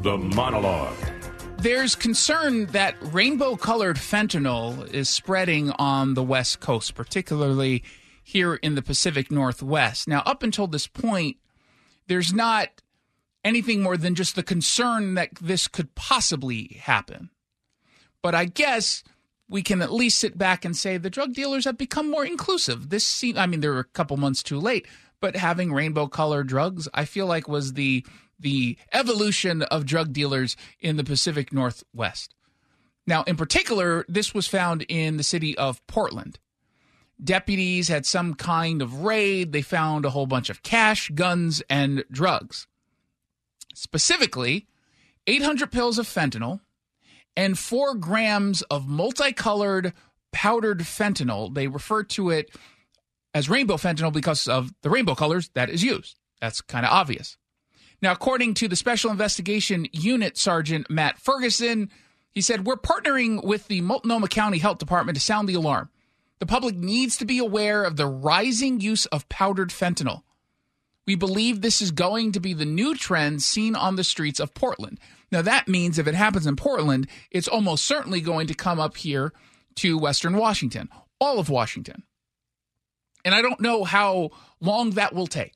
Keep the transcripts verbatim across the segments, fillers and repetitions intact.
The Monologue. There's concern that rainbow-colored fentanyl is spreading on the West Coast, particularly here in the Pacific Northwest. Now, up until this point, there's not anything more than just the concern that this could possibly happen. But I guess we can at least sit back and say the drug dealers have become more inclusive. This seem, I mean, they're a couple months too late, but having rainbow-colored drugs, I feel like was the the evolution of drug dealers in the Pacific Northwest. Now, in particular, this was found in the city of Portland. Deputies had some kind of raid. They found a whole bunch of cash, guns, and drugs. Specifically, eight hundred pills of fentanyl and four grams of multicolored powdered fentanyl. They refer to it as rainbow fentanyl because of the rainbow colors that is used. That's kind of obvious. Now, according to the Special Investigation Unit Sergeant Matt Ferguson, he said, "We're partnering with the Multnomah County Health Department to sound the alarm. The public needs to be aware of the rising use of powdered fentanyl. We believe this is going to be the new trend seen on the streets of Portland." Now, that means if it happens in Portland, it's almost certainly going to come up here to Western Washington, all of Washington. And I don't know how long that will take.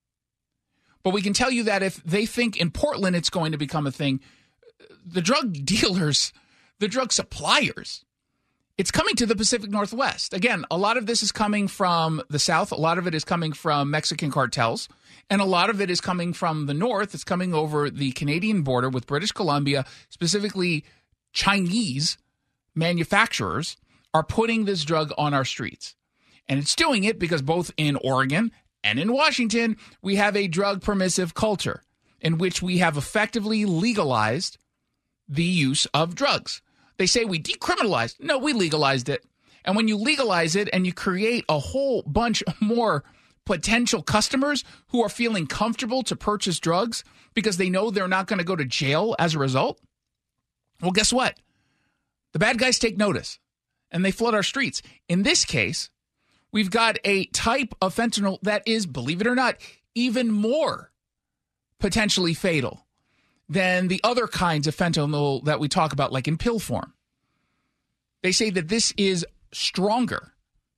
But we can tell you that if they think in Portland it's going to become a thing, the drug dealers, the drug suppliers, it's coming to the Pacific Northwest. Again, a lot of this is coming from the South. A lot of it is coming from Mexican cartels. And a lot of it is coming from the North. It's coming over the Canadian border with British Columbia. Specifically, Chinese manufacturers are putting this drug on our streets. And it's doing it because both in Oregon and in Washington, we have a drug permissive culture in which we have effectively legalized the use of drugs. They say we decriminalized. No, we legalized it. And when you legalize it and you create a whole bunch more potential customers who are feeling comfortable to purchase drugs because they know they're not going to go to jail as a result, well, guess what? The bad guys take notice and they flood our streets. In this case, we've got a type of fentanyl that is, believe it or not, even more potentially fatal than the other kinds of fentanyl that we talk about, like in pill form. They say that this is stronger.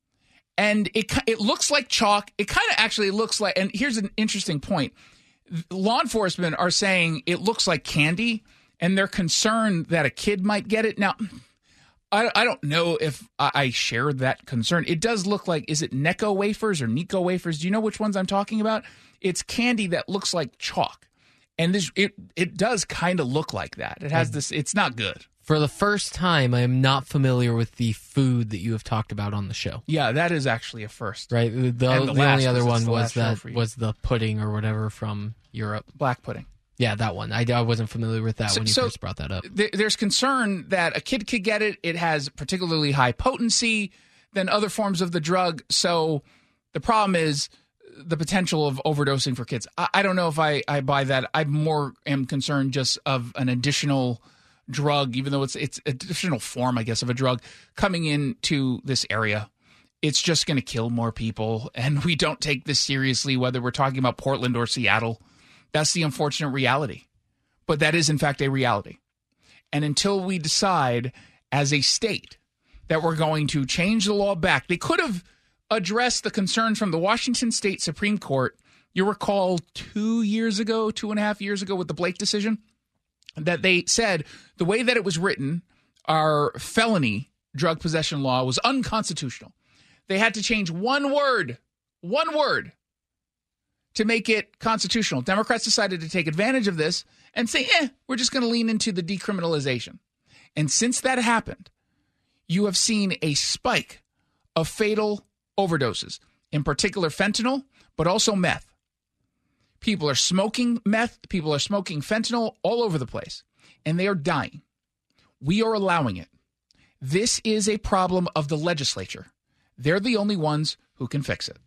And it it looks like chalk. It kind of actually looks like, and here's an interesting point. Law enforcement are saying it looks like candy, and they're concerned that a kid might get it. Now, I, I don't know if I share that concern. It does look like, is it Necco wafers or Nico wafers? Do you know which ones I'm talking about? It's candy that looks like chalk. And this it it does kind of look like that. It has this, it's not good. For the first time, I am not familiar with the food that you have talked about on the show. Yeah, that is actually a first. Right. The, the, the, the only other one was that was the pudding or whatever from Europe. Black pudding. Yeah, that one. I, I wasn't familiar with that so, when you so first brought that up. Th- there's concern that a kid could get it. It has particularly high potency than other forms of the drug. So the problem is the potential of overdosing for kids. I, I don't know if I, I buy that. I more am concerned just of an additional drug, even though it's it's an additional form, I guess, of a drug coming into this area. It's just going to kill more people. And we don't take this seriously, whether we're talking about Portland or Seattle. That's the unfortunate reality. But that is, in fact, a reality. And until we decide as a state that we're going to change the law back, they could have addressed the concerns from the Washington State Supreme Court. You recall two years ago, two and a half years ago with the Blake decision, that they said the way that it was written, our felony drug possession law was unconstitutional. They had to change one word, one word, to make it constitutional. Democrats decided to take advantage of this and say, eh, we're just going to lean into the decriminalization. And since that happened, you have seen a spike of fatal overdoses, in particular fentanyl, but also meth. People are smoking meth. People are smoking fentanyl all over the place, and they are dying. We are allowing it. This is a problem of the legislature. They're the only ones who can fix it.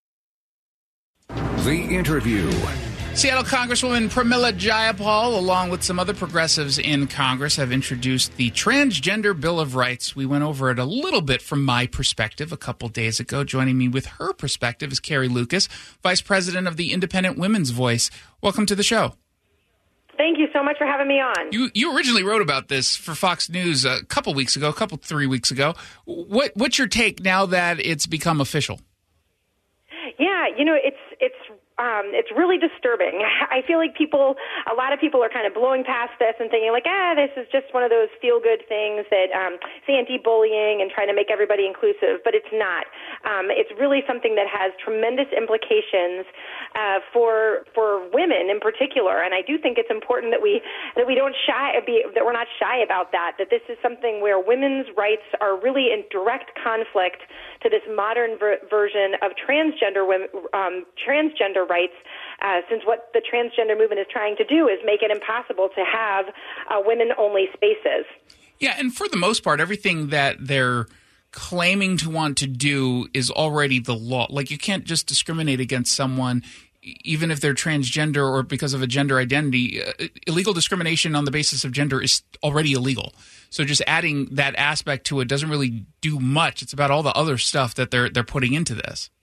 The Interview. Seattle Congresswoman Pramila Jayapal, along with some other progressives in Congress, have introduced the Transgender Bill of Rights. We went over it a little bit from my perspective a couple days ago. Joining me with her perspective is Carrie Lucas, Vice President of the Independent Women's Voice. Welcome to the show. Thank you so much for having me on. You you originally wrote about this for Fox News a couple weeks ago, a couple three weeks ago. What what's your take now that it's become official? Yeah, you know, it's it's um, it's really disturbing. I feel like people, a lot of people are kind of blowing past this and thinking like, ah, this is just one of those feel-good things that um, it's anti-bullying and trying to make everybody inclusive, but it's not. Um, it's really something that has tremendous implications uh, for for women in particular, and I do think it's important that we that we don't shy be, that we're not shy about that. That this is something where women's rights are really in direct conflict to this modern ver- version of transgender women, um, transgender rights. Uh, since what the transgender movement is trying to do is make it impossible to have uh, women-only spaces. Yeah, and for the most part, everything that they're claiming to want to do is already the law. Like, you can't just discriminate against someone even if they're transgender or because of a gender identity. Uh, illegal discrimination on the basis of gender is already illegal. So just adding that aspect to it doesn't really do much. It's about all the other stuff that they're they're putting into this.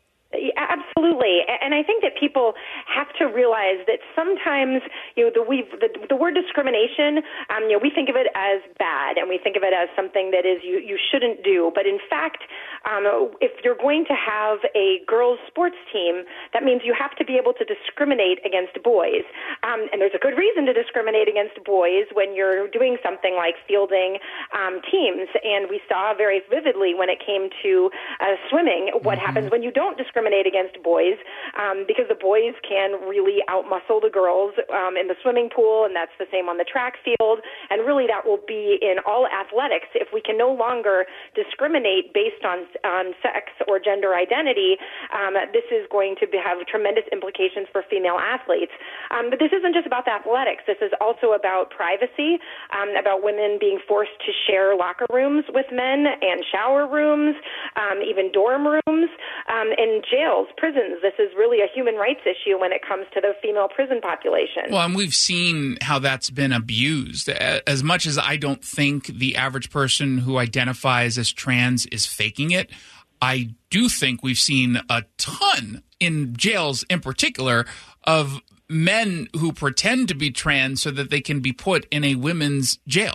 Absolutely, and I think that people have to realize that sometimes, you know, the we the, the word discrimination, um, you know, we think of it as bad, and we think of it as something that is you you shouldn't do. But in fact, um, if you're going to have a girls' sports team, that means you have to be able to discriminate against boys, um, and there's a good reason to discriminate against boys when you're doing something like fielding um, teams. And we saw very vividly when it came to uh, swimming what mm-hmm. happens when you don't discriminate against boys, um, because the boys can really outmuscle the girls um, in the swimming pool, and that's the same on the track field. And really, that will be in all athletics. If we can no longer discriminate based on on sex or gender identity, um, this is going to be, have tremendous implications for female athletes. Um, but this isn't just about the athletics. This is also about privacy, um, about women being forced to share locker rooms with men and shower rooms, um, even dorm rooms, um, and jails, prisons. This is really a human rights issue when it comes to the female prison population. Well, and we've seen how that's been abused. As much as I don't think the average person who identifies as trans is faking it, I do think we've seen a ton in jails in particular of men who pretend to be trans so that they can be put in a women's jail.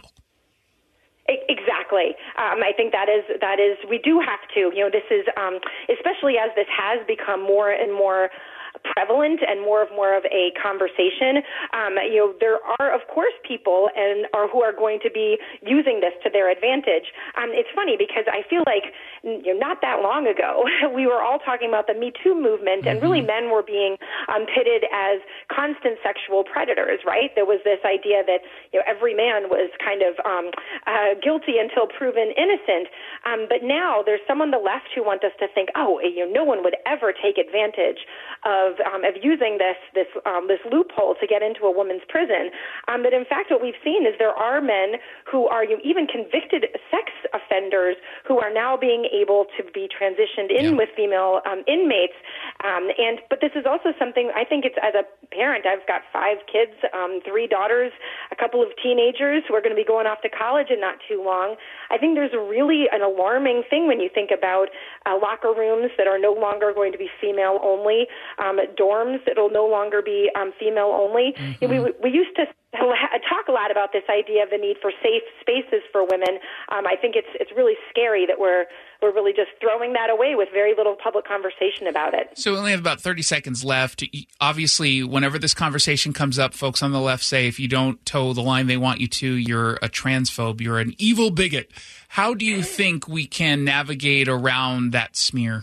Exactly. Um, I think that is that is we do have to. You know, this is um, especially as this has become more and more prevalent and more of more of a conversation. Um, you know, there are of course people and are who are going to be using this to their advantage. Um, it's funny because I feel like you know, not that long ago we were all talking about the Me Too movement, mm-hmm. and really men were being um, pitted as constant sexual predators. Right? There was this idea that you know every man was kind of um, uh, guilty until proven innocent. Um, but now there's some on the left who want us to think, oh, you know, no one would ever take advantage of Of, um, of using this this um, this loophole to get into a woman's prison. Um, but in fact, what we've seen is there are men who are you know, even convicted sex offenders who are now being able to be transitioned in yeah. with female um, inmates. Um, and but this is also something I think it's as a parent. I've got five kids, um, three daughters, a couple of teenagers who are going to be going off to college in not too long. I think there's really an alarming thing when you think about uh, locker rooms that are no longer going to be female only. Um, dorms that will no longer be um, female only. Mm-hmm. We we used to talk a lot about this idea of the need for safe spaces for women. Um, I think it's it's really scary that we're we're really just throwing that away with very little public conversation about it. So we only have about thirty seconds left. Obviously, whenever this conversation comes up, folks on the left say if you don't toe the line they want you to, you're a transphobe, you're an evil bigot. How do you think we can navigate around that smear?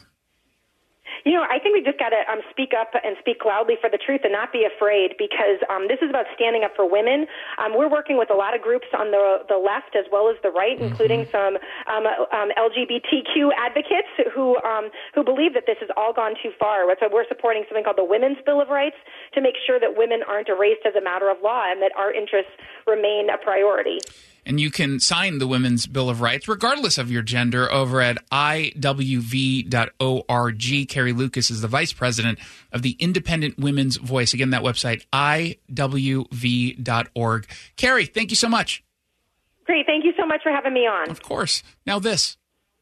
You know, I think we just got to um, speak up and speak loudly for the truth and not be afraid, because um, this is about standing up for women. Um, we're working with a lot of groups on the the left as well as the right, mm-hmm. including some um, um, L G B T Q advocates who um, who believe that this has all gone too far. So we're supporting something called the Women's Bill of Rights to make sure that women aren't erased as a matter of law and that our interests remain a priority. And you can sign the Women's Bill of Rights, regardless of your gender, over at I W V dot org. Carrie Lucas is the vice president of the Independent Women's Voice. Again, that website, I W V dot org. Carrie, thank you so much. Great. Thank you so much for having me on. Of course. Now this.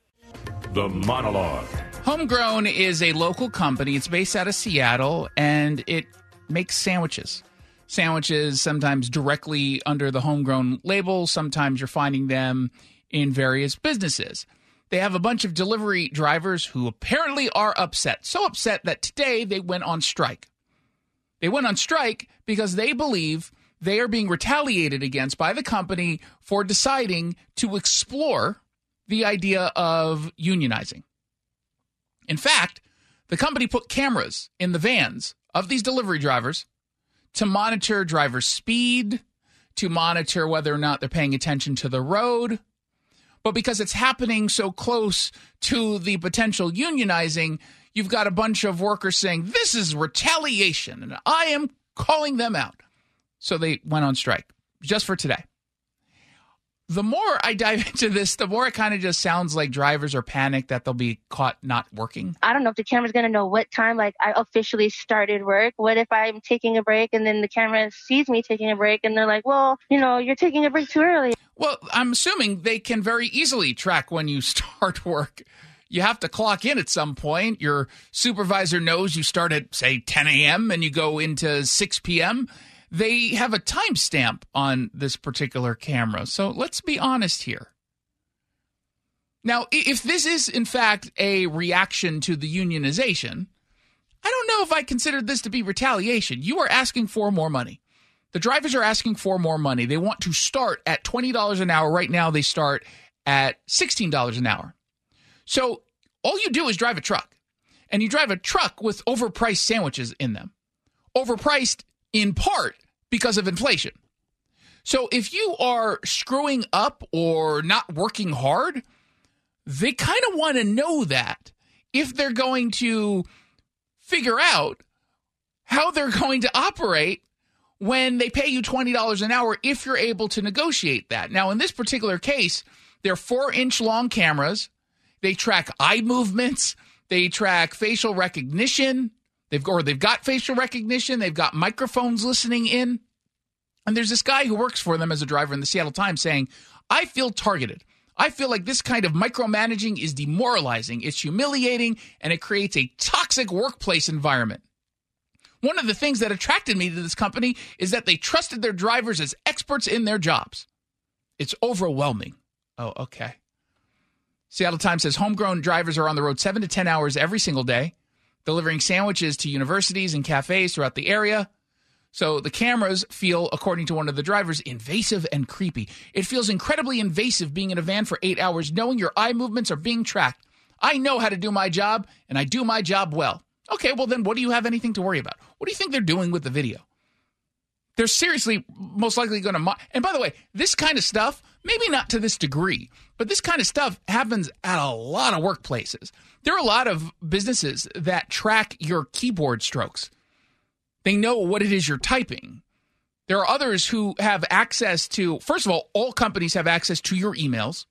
The Monologue. Homegrown is a local company. It's based out of Seattle, and it makes sandwiches. sandwiches, sometimes directly under the homegrown label. Sometimes you're finding them in various businesses. They have a bunch of delivery drivers who apparently are upset. So upset that today they went on strike. They went on strike because they believe they are being retaliated against by the company for deciding to explore the idea of unionizing. In fact, the company put cameras in the vans of these delivery drivers to monitor driver speed, to monitor whether or not they're paying attention to the road. But because it's happening so close to the potential unionizing, you've got a bunch of workers saying, this is retaliation, and I am calling them out. So they went on strike just for today. The more I dive into this, the more it kind of just sounds like drivers are panicked that they'll be caught not working. I don't know if the camera's going to know what time like I officially started work. What if I'm taking a break and then the camera sees me taking a break and they're like, well, you know, you're taking a break too early. Well, I'm assuming they can very easily track when you start work. You have to clock in at some point. Your supervisor knows you start at, say, ten a.m. and you go into six p.m., They have a timestamp on this particular camera. So let's be honest here. Now, if this is, in fact, a reaction to the unionization, I don't know if I consider this to be retaliation. You are asking for more money. The drivers are asking for more money. They want to start at twenty dollars an hour. Right now, they start at sixteen dollars an hour. So all you do is drive a truck. And you drive a truck with overpriced sandwiches in them. Overpriced in part because of inflation. So if you are screwing up or not working hard, they kind of want to know that if they're going to figure out how they're going to operate when they pay you twenty dollars an hour, if you're able to negotiate that. Now, in this particular case, they're four-inch long cameras. They track eye movements. They track facial recognition. They've or they've got facial recognition. They've got microphones listening in. And there's this guy who works for them as a driver in the Seattle Times saying, I feel targeted. I feel like this kind of micromanaging is demoralizing. It's humiliating, and it creates a toxic workplace environment. One of the things that attracted me to this company is that they trusted their drivers as experts in their jobs. It's overwhelming. Oh, okay. Seattle Times says homegrown drivers are on the road seven to ten hours every single day, delivering sandwiches to universities and cafes throughout the area. So the cameras feel, according to one of the drivers, invasive and creepy. It feels incredibly invasive being in a van for eight hours, knowing your eye movements are being tracked. I know how to do my job, and I do my job well. Okay, well then what do you have anything to worry about? What do you think they're doing with the video? They're seriously most likely going to... Mo- and by the way, this kind of stuff, maybe not to this degree, but this kind of stuff happens at a lot of workplaces. There are a lot of businesses that track your keyboard strokes. They know what it is you're typing. There are others who have access to... First of all, all companies have access to your emails.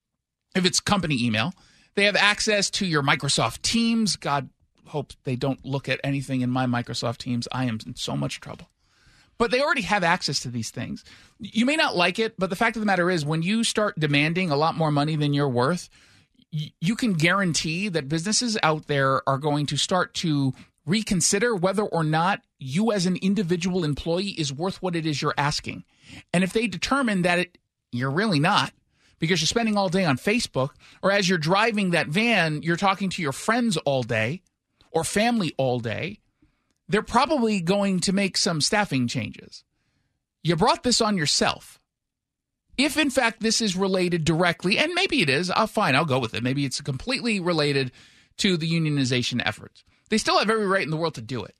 If it's company email, they have access to your Microsoft Teams. God hope they don't look at anything in my Microsoft Teams. I am in so much trouble. But they already have access to these things. You may not like it, but the fact of the matter is when you start demanding a lot more money than you're worth, y- you can guarantee that businesses out there are going to start to reconsider whether or not you as an individual employee is worth what it is you're asking. And if they determine that it, you're really not, because you're spending all day on Facebook, or as you're driving that van, you're talking to your friends all day or family all day, they're probably going to make some staffing changes. You brought this on yourself. If, in fact, this is related directly, and maybe it is, I'll fine, I'll go with it. Maybe it's completely related to the unionization efforts. They still have every right in the world to do it.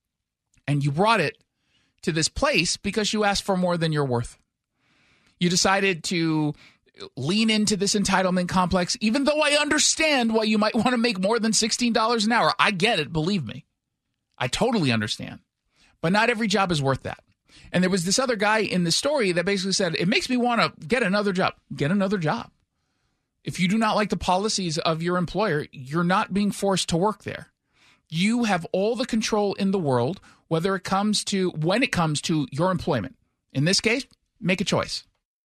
And you brought it to this place because you asked for more than you're worth. You decided to lean into this entitlement complex, even though I understand why you might want to make more than sixteen dollars an hour. I get it, believe me. I totally understand. But not every job is worth that. And there was this other guy in the story that basically said, it makes me want to get another job. Get another job. If you do not like the policies of your employer, you're not being forced to work there. You have all the control in the world, whether it comes to, when it comes to your employment. In this case, make a choice.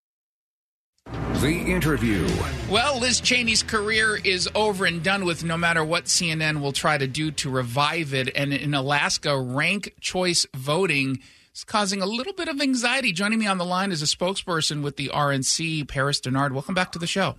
The interview. Well, Liz Cheney's career is over and done with, no matter what C N N will try to do to revive it. And in Alaska, rank choice voting is causing a little bit of anxiety. Joining me on the line is a spokesperson with the R N C, Paris Dennard. Welcome back to the show.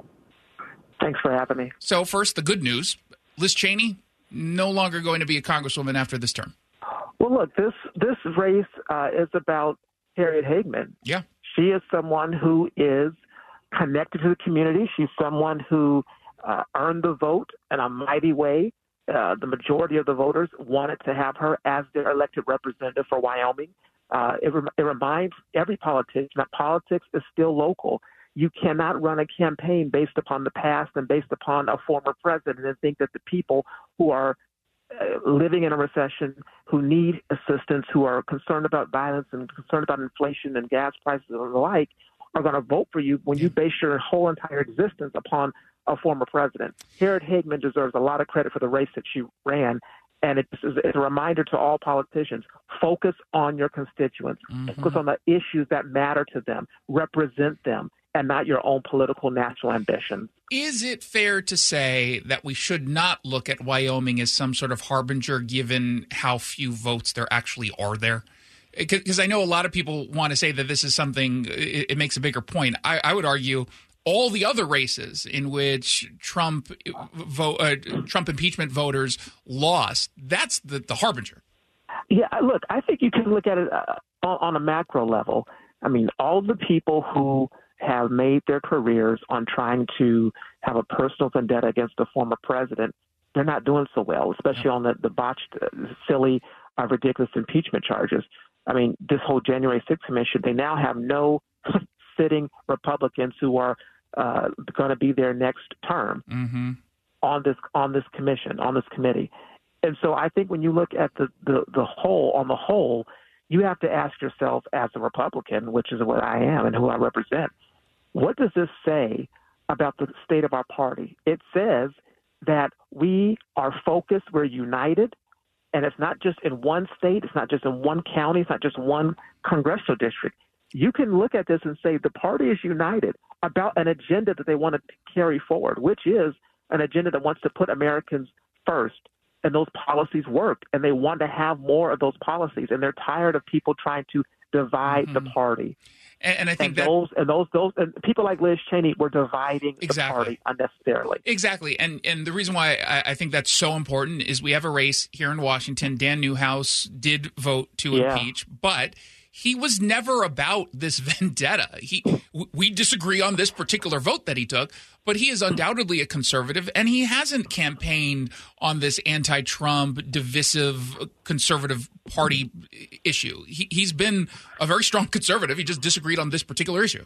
Thanks for having me. So first, the good news. Liz Cheney, no longer going to be a congresswoman after this term. Well, look, this this race uh, is about Harriet Hageman. Yeah. She is someone who is connected to the community. She's someone who uh, earned the vote in a mighty way. Uh, the majority of the voters wanted to have her as their elected representative for Wyoming. Uh, it, rem- it reminds every politician that politics is still local. You cannot run a campaign based upon the past and based upon a former president and think that the people who are uh, living in a recession, who need assistance, who are concerned about violence and concerned about inflation and gas prices and the like, are going to vote for you when you base your whole entire existence upon a former president. Harriet Hageman deserves a lot of credit for the race that she ran. And it's, it's a reminder to all politicians, focus on your constituents, mm-hmm. focus on the issues that matter to them, represent them, and not your own political national ambition. Is it fair to say that we should not look at Wyoming as some sort of harbinger given how few votes there actually are there? Because I know a lot of people want to say that this is something, it, it makes a bigger point. I, I would argue all the other races in which Trump vote, uh, Trump impeachment voters lost, that's the, the harbinger. Yeah, look, I think you can look at it uh, on a macro level. I mean, all the people who have made their careers on trying to have a personal vendetta against the former president, they're not doing so well, especially on the, the botched, uh, silly, uh, ridiculous impeachment charges. I mean, this whole January sixth commission, they now have no sitting Republicans who are uh, going to be there next term mm-hmm. on this on this commission, on this committee. And so I think when you look at the, the, the whole, on the whole, you have to ask yourself as a Republican, which is what I am and who I represent, what does this say about the state of our party? It says that we are focused, we're united, and it's not just in one state, it's not just in one county, it's not just one congressional district. You can look at this and say the party is united about an agenda that they want to carry forward, which is an agenda that wants to put Americans first. And those policies work, and they want to have more of those policies, and they're tired of people trying to divide mm-hmm. the party. And, and I think and that those and those those and people like Liz Cheney were dividing exactly. the party unnecessarily. Exactly, and and the reason why I, I think that's so important is we have a race here in Washington. Dan Newhouse did vote to yeah. impeach, but he was never about this vendetta. He, we disagree on this particular vote that he took, but he is undoubtedly a conservative, and he hasn't campaigned on this anti-Trump, divisive, conservative party issue. He, he's been a very strong conservative. He just disagreed on this particular issue.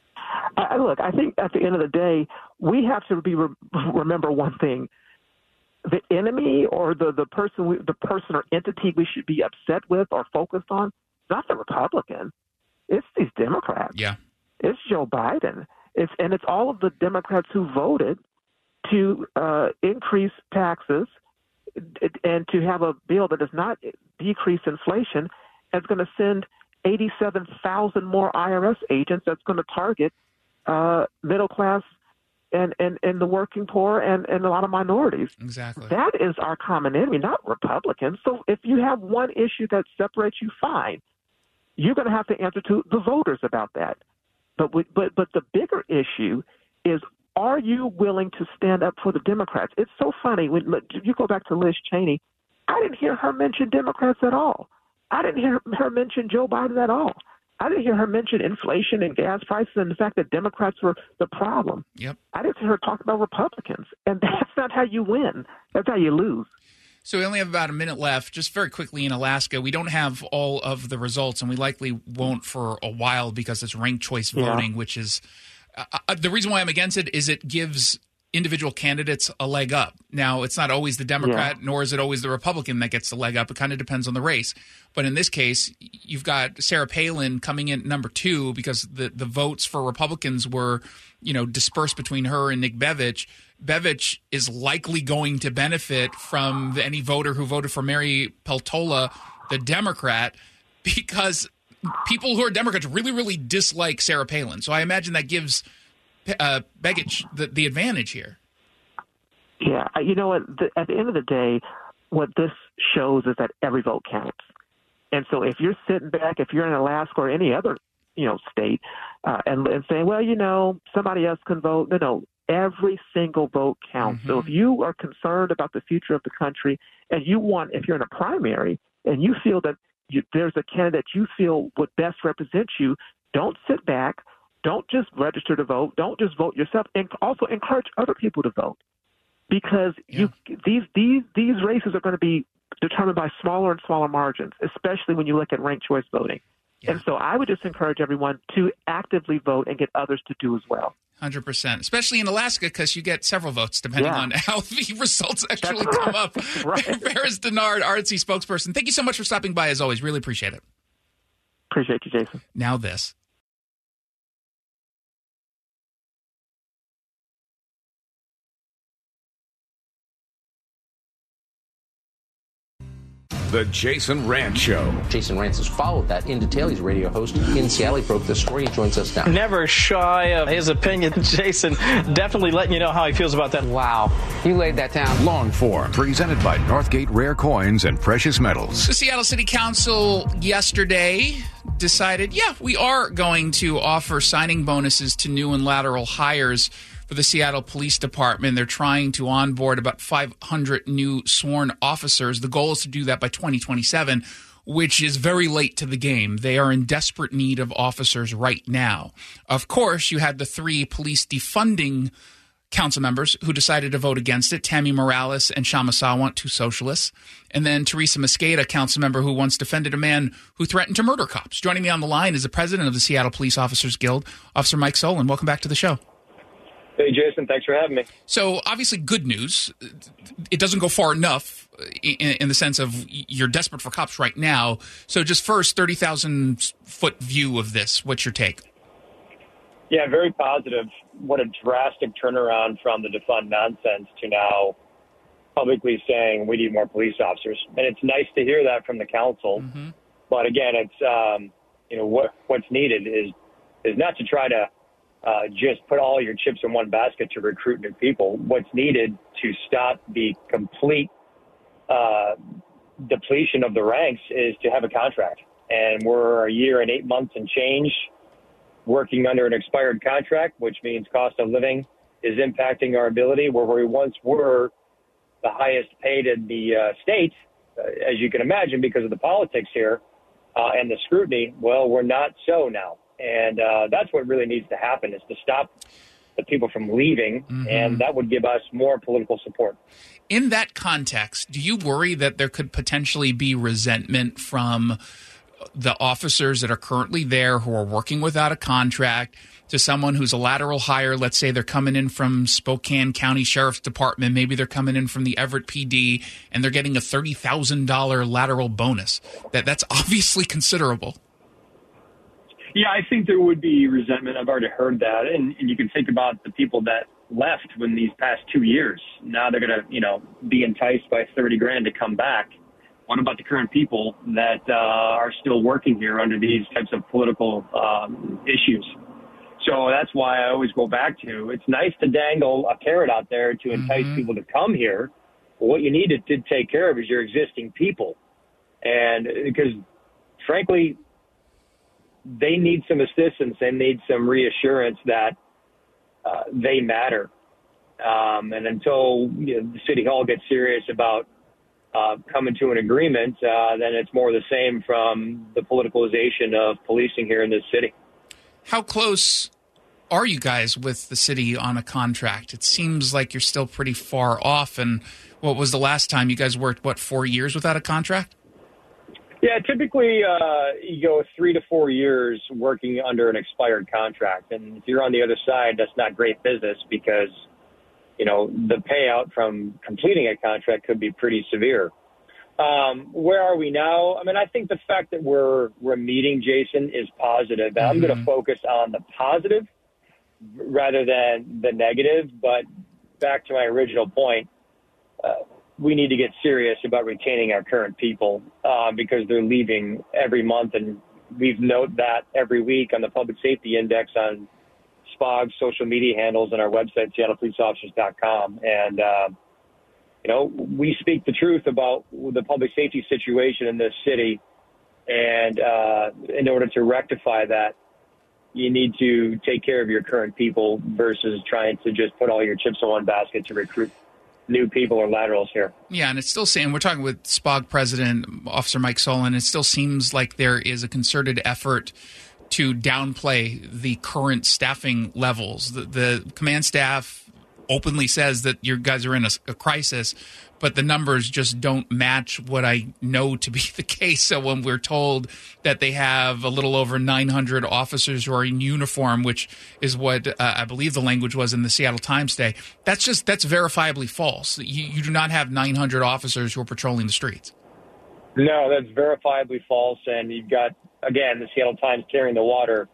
I, look, I think at the end of the day, we have to be remember one thing. The enemy or the, the person we, the person or entity we should be upset with or focused on, not the Republican. It's these Democrats. Yeah. It's Joe Biden. It's and it's all of the Democrats who voted to uh, increase taxes and to have a bill that does not decrease inflation. It's going to send eighty-seven thousand more I R S agents. That's going to target uh, middle class and, and, and the working poor and, and a lot of minorities. Exactly. That is our common enemy, not Republicans. So if you have one issue that separates you, fine. You're going to have to answer to the voters about that. But we, but but the bigger issue is, are you willing to stand up for the Democrats? It's so funny. When you go back to Liz Cheney, I didn't hear her mention Democrats at all. I didn't hear her mention Joe Biden at all. I didn't hear her mention inflation and gas prices and the fact that Democrats were the problem. Yep. I didn't hear her talk about Republicans. And that's not how you win. That's how you lose. So we only have about a minute left. Just very quickly in Alaska, we don't have all of the results, and we likely won't for a while because it's ranked choice voting, yeah. which is uh, – the reason why I'm against it is it gives individual candidates a leg up. Now, it's not always the Democrat, yeah. nor is it always the Republican that gets the leg up. It kind of depends on the race. But in this case, you've got Sarah Palin coming in number two because the, the votes for Republicans were, you know, dispersed between her and Nick Bevich. Bevich is likely going to benefit from any voter who voted for Mary Peltola, the Democrat, because people who are Democrats really, really dislike Sarah Palin. So I imagine that gives uh, Bevich the, the advantage here. Yeah, you know what? The, at the end of the day, what this shows is that every vote counts. And so if you're sitting back, if you're in Alaska or any other, you know, state, uh, and, and saying, well, you know, somebody else can vote. No, no, every single vote counts. Mm-hmm. So if you are concerned about the future of the country and you want, if you're in a primary and you feel that you, there's a candidate you feel would best represent you, don't sit back. Don't just register to vote. Don't just vote yourself. And also encourage other people to vote, because yeah. you these these these races are going to be determined by smaller and smaller margins, especially when you look at ranked choice voting. Yeah. And so I would just encourage everyone to actively vote and get others to do as well. one hundred percent, especially in Alaska, because you get several votes depending yeah. on how the results actually That's come right. up. Right. Ferris Denard, R N C spokesperson, thank you so much for stopping by as always. Really appreciate it. Appreciate you, Jason. Now this. The Jason Rantz Show. Jason Rantz has followed that in detail. He's a radio host in Seattle. He broke this story. He joins us now. Never shy of his opinion. Jason definitely letting you know how he feels about that. Wow. You laid that down. Long form, presented by Northgate Rare Coins and Precious Metals. The Seattle City Council yesterday decided, yeah, we are going to offer signing bonuses to new and lateral hires for the Seattle Police Department. They're trying to onboard about five hundred new sworn officers. The goal is to do that by twenty twenty-seven, which is very late to the game. They are in desperate need of officers right now. Of course, you had the three police defunding council members who decided to vote against it, Tammy Morales and Shama Sawant, two socialists, and then Teresa Mosqueda, council member who once defended a man who threatened to murder cops. Joining me on the line is the president of the Seattle Police Officers Guild, Officer Mike Solon. Welcome back to the show. Hey, Jason, thanks for having me. So, obviously, good news. It doesn't go far enough in, in the sense of you're desperate for cops right now. So, just first, thirty thousand foot view of this. What's your take? Yeah, very positive. What a drastic turnaround from the defund nonsense to now publicly saying we need more police officers. And it's nice to hear that from the council. Mm-hmm. But again, it's, um, you know, what what's needed is is not to try to Uh, just put all your chips in one basket to recruit new people. What's needed to stop the complete uh, depletion of the ranks is to have a contract. And we're a year and eight months and change working under an expired contract, which means cost of living is impacting our ability. Where we once were the highest paid in the uh, state, uh, as you can imagine, because of the politics here uh, and the scrutiny, well, we're not so now. And uh, that's what really needs to happen, is to stop the people from leaving, mm-hmm. and that would give us more political support. In that context, do you worry that there could potentially be resentment from the officers that are currently there who are working without a contract to someone who's a lateral hire? Let's say they're coming in from Spokane County Sheriff's Department. Maybe they're coming in from the Everett P D, and they're getting a thirty thousand dollars lateral bonus. That That's obviously considerable. Yeah, I think there would be resentment. I've already heard that. And, and you can think about the people that left when these past two years. Now they're going to, you know, be enticed by thirty grand to come back. What about the current people that uh, are still working here under these types of political um, issues? So that's why I always go back to, it's nice to dangle a carrot out there to entice mm-hmm. people to come here. But what you need to, to take care of is your existing people. And because, frankly, they need some assistance. They need some reassurance that uh, they matter. Um, and until you know, the City Hall gets serious about uh, coming to an agreement, uh, then it's more the same from the politicalization of policing here in this city. How close are you guys with the city on a contract? It seems like you're still pretty far off. And what was the last time you guys worked, what, four years without a contract? Yeah, typically uh, you go three to four years working under an expired contract. And if you're on the other side, that's not great business because, you know, the payout from completing a contract could be pretty severe. Um, where are we now? I mean, I think the fact that we're we're meeting, Jason, is positive. Mm-hmm. I'm going to focus on the positive rather than the negative. But back to my original point, uh, we need to get serious about retaining our current people uh, because they're leaving every month. And we've noted that every week on the Public Safety Index on S P O G's social media handles and our website, seattle police officers dot com. And, uh, you know, we speak the truth about the public safety situation in this city. And uh, in order to rectify that, you need to take care of your current people versus trying to just put all your chips in one basket to recruit new people or laterals here. Yeah, and it's still saying, we're talking with S P O G President, Officer Mike Solon, it still seems like there is a concerted effort to downplay the current staffing levels. The, the command staff openly says that your guys are in a, a crisis, but the numbers just don't match what I know to be the case. So when we're told that they have a little over nine hundred officers who are in uniform, which is what uh, I believe the language was in the Seattle Times today, that's just that's verifiably false. You, you do not have nine hundred officers who are patrolling the streets. No, that's verifiably false. And you've got, again, the Seattle Times carrying the water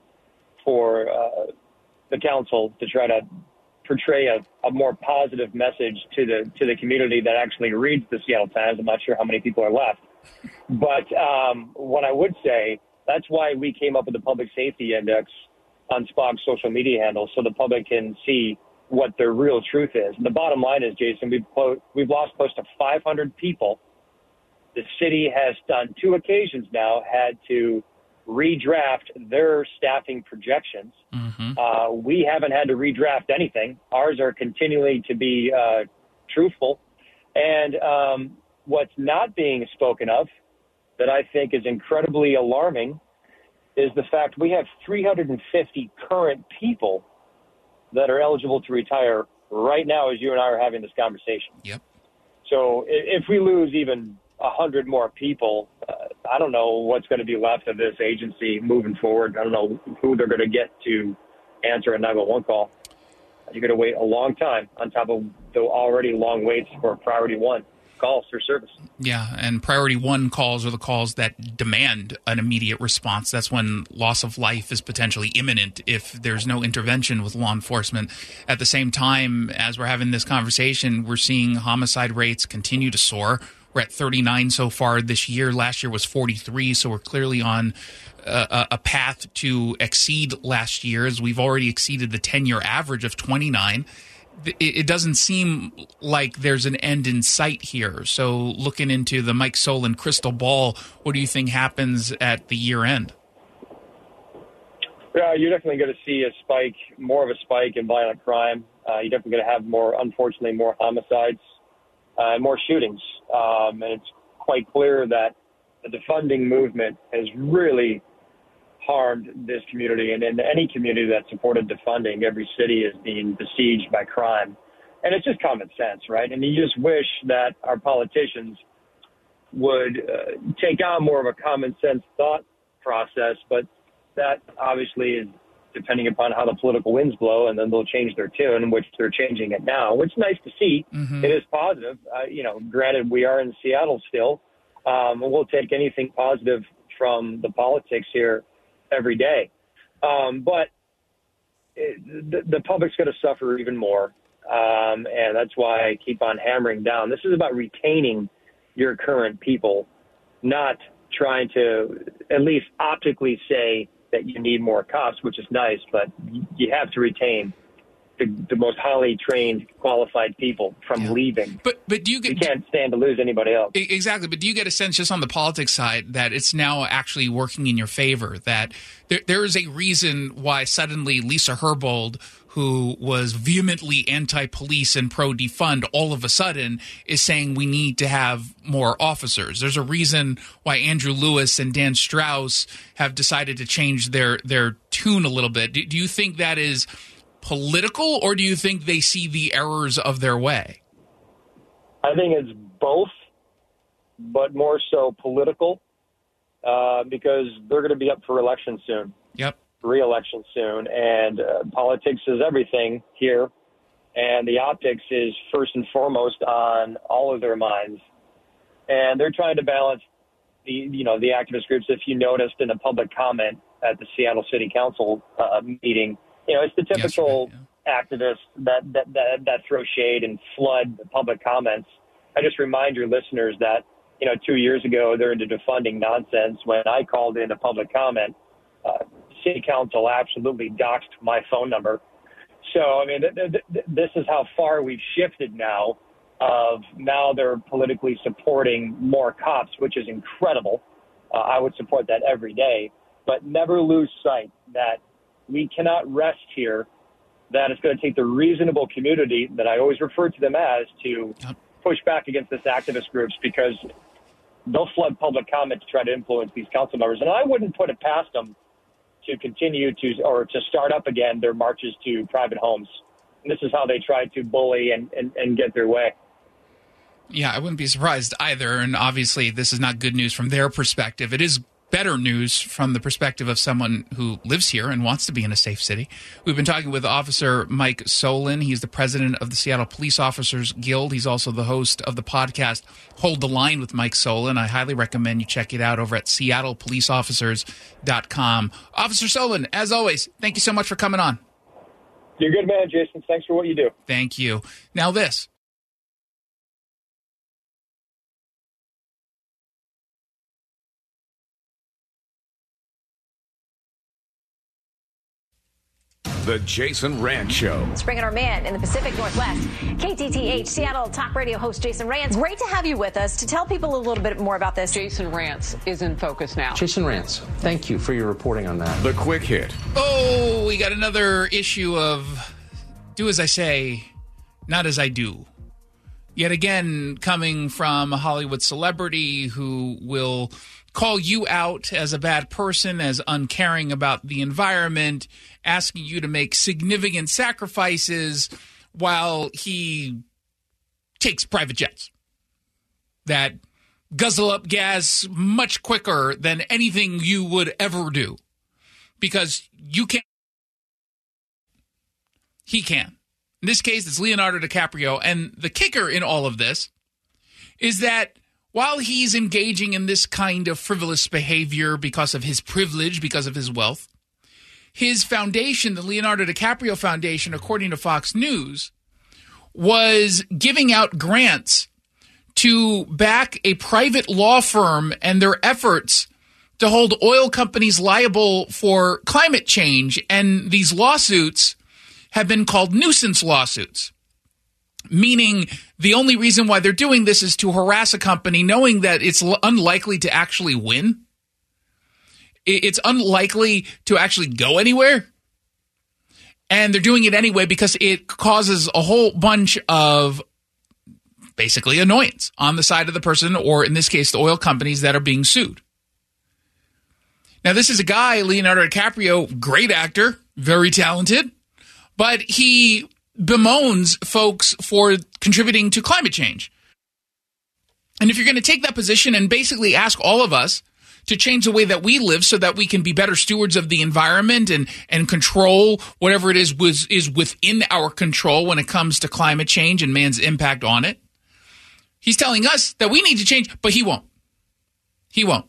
for uh, the council to try to portray a, a more positive message to the to the community that actually reads the Seattle Times. I'm not sure how many people are left. But um, what I would say, that's why we came up with the Public Safety Index on S P O G's social media handle, so the public can see what the real truth is. And the bottom line is, Jason, we've, clo- we've lost close to five hundred people. The city has, on two occasions now, had to redraft their staffing projections. Mm-hmm. Uh, we haven't had to redraft anything. Ours are continuing to be uh, truthful. And um, what's not being spoken of that I think is incredibly alarming is the fact we have three hundred fifty current people that are eligible to retire right now as you and I are having this conversation. Yep. So if we lose even one hundred more people, uh, I don't know what's going to be left of this agency moving forward. I don't know who they're going to get to answer a nine one one call. You're going to wait a long time on top of the already long waits for priority one calls for service. Yeah, and priority one calls are the calls that demand an immediate response. That's when loss of life is potentially imminent if there's no intervention with law enforcement. At the same time, as we're having this conversation, we're seeing homicide rates continue to soar. We're at thirty-nine so far this year. Last year was forty-three, so we're clearly on a, a path to exceed last year's. We've already exceeded the ten-year average of twenty-nine. It, it doesn't seem like there's an end in sight here. So looking into the Mike Solon crystal ball, what do you think happens at the year end? Yeah, you're definitely going to see a spike, more of a spike in violent crime. Uh, you're definitely going to have more, unfortunately, more homicides uh, and more shootings. Um, and it's quite clear that the defunding movement has really harmed this community. And in any community that supported defunding, every city is being besieged by crime. And it's just common sense, right? And you just wish that our politicians would uh, take on more of a common sense thought process. But that obviously is depending upon how the political winds blow, and then they'll change their tune, which they're changing it now, which is nice to see. Mm-hmm. It is positive. Uh, you know, granted, we are in Seattle still. Um, we'll take anything positive from the politics here every day. Um, but it, the, the public's going to suffer even more. Um, and that's why I keep on hammering down. This is about retaining your current people, not trying to at least optically say that you need more cops, which is nice, but you have to retain the, the most highly trained, qualified people from yeah. leaving. But but do you get? You can't stand to lose anybody else. Exactly. But do you get a sense, just on the politics side, that it's now actually working in your favor? That there there is a reason why suddenly Lisa Herbold, who was vehemently anti-police and pro-defund, all of a sudden is saying we need to have more officers. There's a reason why Andrew Lewis and Dan Strauss have decided to change their their tune a little bit. Do, do you think that is political, or do you think they see the errors of their way? I think it's both, but more so political, uh, because they're going to be up for election soon. Yep. Re-election soon, and uh, politics is everything here, and the optics is first and foremost on all of their minds, and they're trying to balance the you know the activist groups. If you noticed in a public comment at the Seattle City Council uh, meeting, you know it's the typical yeah. activists that, that that that throw shade and flood the public comments. I just remind your listeners that you know two years ago they're into defunding nonsense. When I called in a public comment, Uh, City Council absolutely doxed my phone number. So, I mean, th- th- th- this is how far we've shifted now. Of now they're politically supporting more cops, which is incredible. uh, I would support that every day. But never lose sight that we cannot rest here, that it's going to take the reasonable community that I always refer to them as to push back against this activist groups, because they'll flood public comment to try to influence these council members. And I wouldn't put it past them to continue to, or to start up again their marches to private homes. And this is how they try to bully and, and, and get their way. Yeah, I wouldn't be surprised either. And obviously, this is not good news from their perspective. It is better news from the perspective of someone who lives here and wants to be in a safe city. We've been talking with Officer Mike Solon. He's the president of the Seattle Police Officers Guild. He's also the host of the podcast Hold the Line with Mike Solon. I highly recommend you check it out over at seattle police officers dot com. Officer Solon, as always, thank you so much for coming on. You're a good man, Jason. Thanks for what you do. Thank you. Now this. The Jason Rantz Show. Let's bring in our man in the Pacific Northwest, K T T H Seattle talk radio host Jason Rantz. Great to have you with us to tell people a little bit more about this. Jason Rantz is in focus now. Jason Rantz, thank you for your reporting on that. The quick hit. Oh, we got another issue of do as I say, not as I do. Yet again, coming from a Hollywood celebrity who will call you out as a bad person, as uncaring about the environment, asking you to make significant sacrifices while he takes private jets that guzzle up gas much quicker than anything you would ever do. Because you can't. He can. In this case, it's Leonardo DiCaprio. And the kicker in all of this is that while he's engaging in this kind of frivolous behavior because of his privilege, because of his wealth, his foundation, the Leonardo DiCaprio Foundation, according to Fox News, was giving out grants to back a private law firm and their efforts to hold oil companies liable for climate change. And these lawsuits have been called nuisance lawsuits, meaning the only reason why they're doing this is to harass a company knowing that it's unlikely to actually win. It's unlikely to actually go anywhere. And they're doing it anyway because it causes a whole bunch of basically annoyance on the side of the person, or in this case, the oil companies that are being sued. Now, this is a guy, Leonardo DiCaprio, great actor, very talented, but he bemoans folks for contributing to climate change. And if you're going to take that position and basically ask all of us to change the way that we live so that we can be better stewards of the environment and, and control whatever it is was, is within our control when it comes to climate change and man's impact on it, he's telling us that we need to change, but he won't. He won't.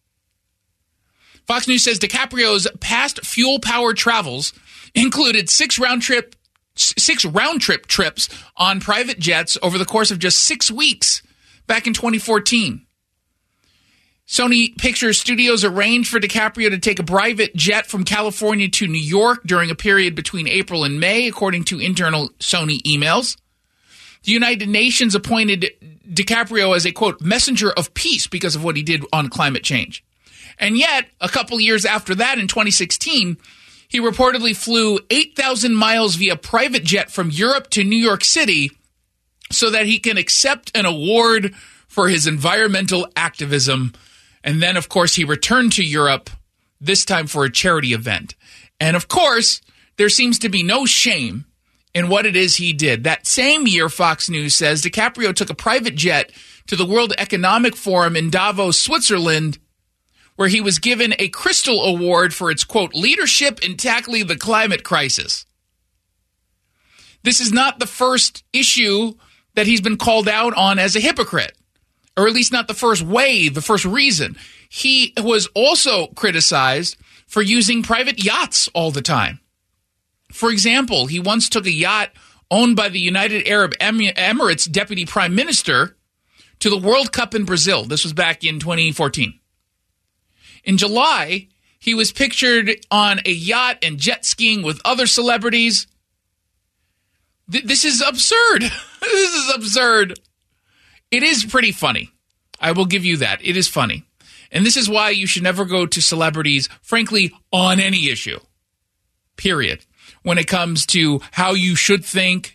Fox News says DiCaprio's past fuel-powered travels included six round-trip six round-trip trips on private jets over the course of just six weeks back in twenty fourteen. Sony Pictures Studios arranged for DiCaprio to take a private jet from California to New York during a period between April and May, according to internal Sony emails. The United Nations appointed DiCaprio as a, quote, messenger of peace because of what he did on climate change. And yet, a couple years after that, in twenty sixteen, he reportedly flew eight thousand miles via private jet from Europe to New York City so that he can accept an award for his environmental activism. And then, of course, he returned to Europe, this time for a charity event. And, of course, there seems to be no shame in what it is he did. That same year, Fox News says, DiCaprio took a private jet to the World Economic Forum in Davos, Switzerland, where he was given a Crystal Award for its, quote, leadership in tackling the climate crisis. This is not the first issue that he's been called out on as a hypocrite, or at least not the first way, the first reason. He was also criticized for using private yachts all the time. For example, he once took a yacht owned by the United Arab Emirates deputy prime minister to the World Cup in Brazil. This was back in twenty fourteen. In July, he was pictured on a yacht and jet skiing with other celebrities. Th- this is absurd. This is absurd. It is pretty funny. I will give you that. It is funny. And this is why you should never go to celebrities, frankly, on any issue, period. When it comes to how you should think,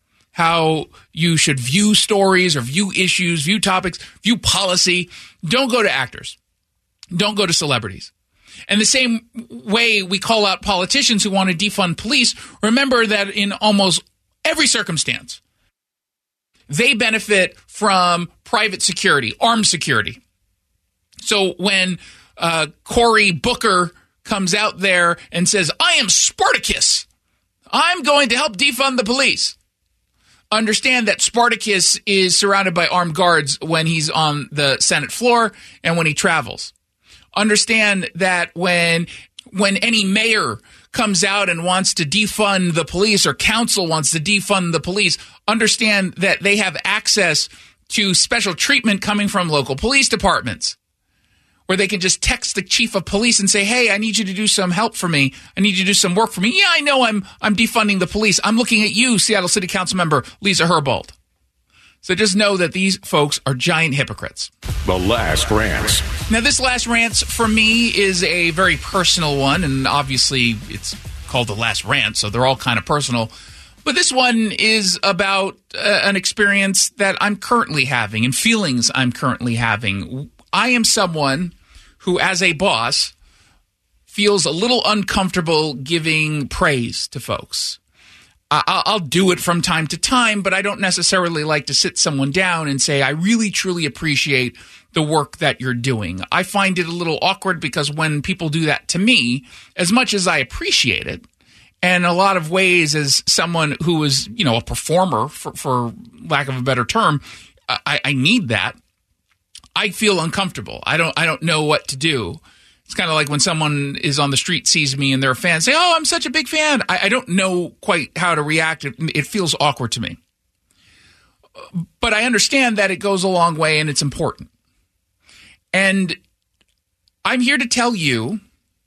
how you should view stories or view issues, view topics, view policy, don't go to actors. Don't go to celebrities. And the same way we call out politicians who want to defund police, remember that in almost every circumstance, they benefit from private security, armed security. So when uh, Cory Booker comes out there and says, I am Spartacus, I'm going to help defund the police, understand that Spartacus is surrounded by armed guards when he's on the Senate floor and when he travels. Understand that when when any mayor comes out and wants to defund the police or council wants to defund the police, understand that they have access to special treatment coming from local police departments, where they can just text the chief of police and say, hey, I need you to do some help for me. I need you to do some work for me. Yeah, I know I'm I'm defunding the police. I'm looking at you, Seattle City Council member Lisa Herbold. So just know that these folks are giant hypocrites. The Last Rants. Now, this Last Rants for me is a very personal one, and obviously it's called The Last Rant, so they're all kind of personal. But this one is about uh, an experience that I'm currently having and feelings I'm currently having. I am someone who, as a boss, feels a little uncomfortable giving praise to folks. I'll do it from time to time, but I don't necessarily like to sit someone down and say, I really, truly appreciate the work that you're doing. I find it a little awkward because when people do that to me, as much as I appreciate it, and in a lot of ways as someone who is, you know, a performer, for, for lack of a better term, I, I need that. I feel uncomfortable. I don't I don't know what to do. It's kind of like when someone is on the street, sees me, and they're a fan, say, oh, I'm such a big fan. I, I don't know quite how to react. It, it feels awkward to me. But I understand that it goes a long way and it's important. And I'm here to tell you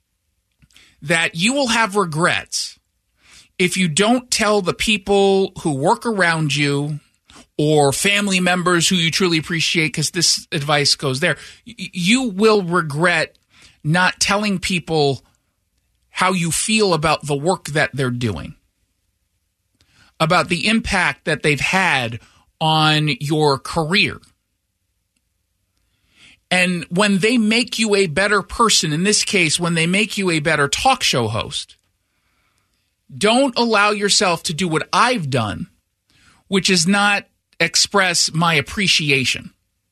that you will have regrets if you don't tell the people who work around you or family members who you truly appreciate, because this advice goes there. You will regret not telling people how you feel about the work that they're doing, about the impact that they've had on your career. And when they make you a better person, in this case, when they make you a better talk show host, don't allow yourself to do what I've done, which is not express my appreciation.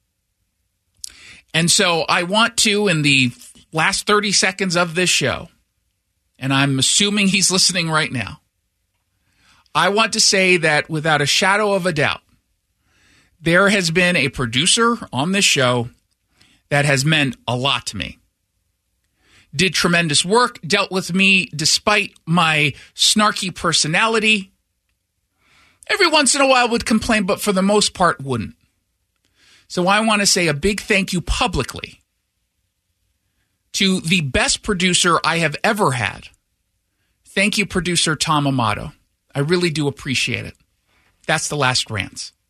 And so I want to, in the last thirty seconds of this show, and I'm assuming he's listening right now, I want to say that without a shadow of a doubt, there has been a producer on this show that has meant a lot to me. Did tremendous work, dealt with me despite my snarky personality. Every once in a while would complain, but for the most part wouldn't. So I want to say a big thank you publicly to the best producer I have ever had. Thank you, producer Tom Amato. I really do appreciate it. That's the Last Rants.